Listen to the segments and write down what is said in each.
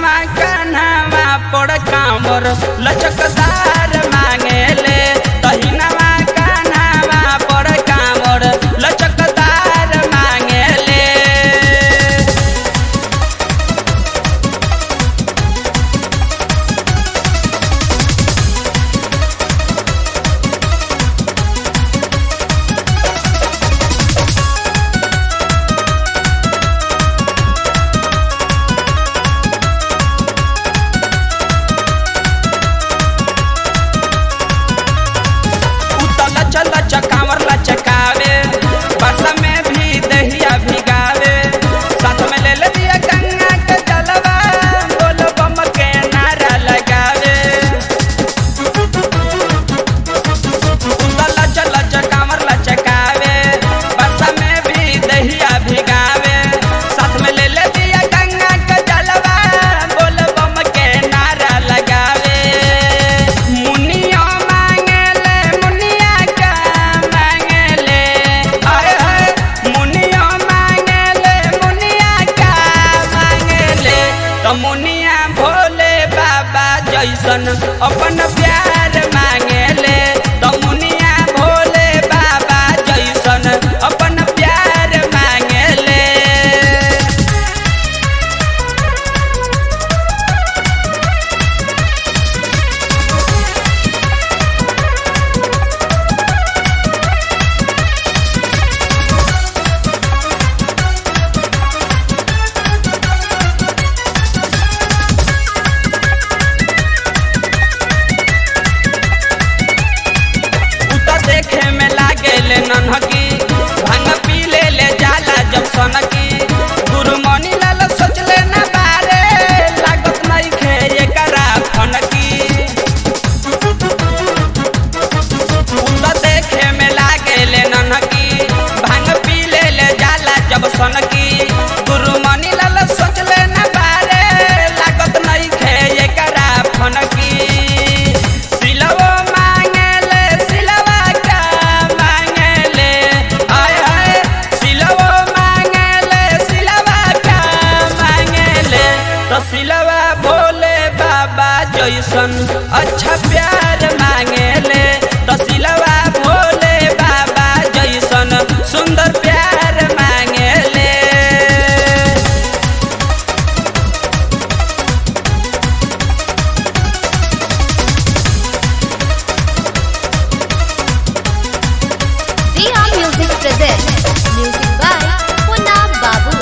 दहिनवा कान्हावा पड़ कांवर लचकदार मांगेले दहिनवा कान्हावा पड़ कांवर लचकदार मांगेले। कांवर लचकावे बरसा में भी दहिया भिगावे साथ में ले ले दिया गंगा के जलवा बोल बम के नारा लगावे। लच कांवर लचकावे बरसा में भी दहिया भिगावे साथ में ले ले दिया गंगा के जलवा बोल बम के नारा लगावे। मुनिया मांगेले मुनिया का मांगेले आए हाय मुनिया मांगेले मुनिया का मांगेले तो मुनिया भोले बाबा जैसन अपन प्यार मांगेले तो मुनिया भोले बाबा जैसन अपन प्यार मांगेले। देखे में लागेले नन्हकी भांग पी ले जाला जब सनकी गुरुमणि लाल सोचले ना बारे लागत नहीं खे एकरा फनकी। देखे में लागेले नन्हकी भांग पी ले जाला जब सनकी गुरुमणि लाल सोचले ना बारे लागत नहीं खे एकरा फनकी। सिलवा भोले बाबा जैसन अच्छा प्यार मांगेले तो सिलवा भोले बाबा जैसन सुंदर प्यार मांगेले। Diya Music presents music by Punna Babu.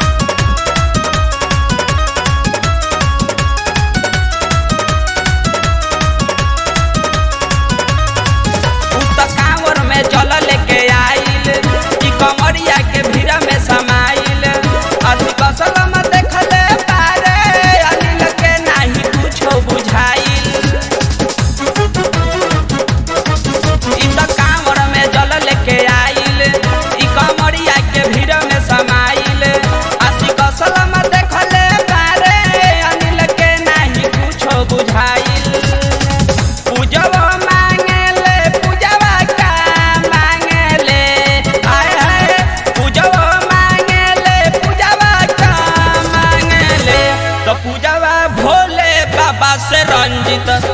जल लेके आइल ई कमरिया के भीड़ में समाइल अति कसलम देखले पारे अनिल के नाही कुछो बुझाइल। ई त कांवर में जल लेके आइल ई कमरिया के भीड़ में समाइल अति कसलम देखले पारे अनिल के नाही कुछो बुझाइल। पूजवा मांगेले पूजवा का मांगेले आए हाय पूजवा मांगेले पूजवा का मांगेले तो पूजवा भोले बाबा से रंजित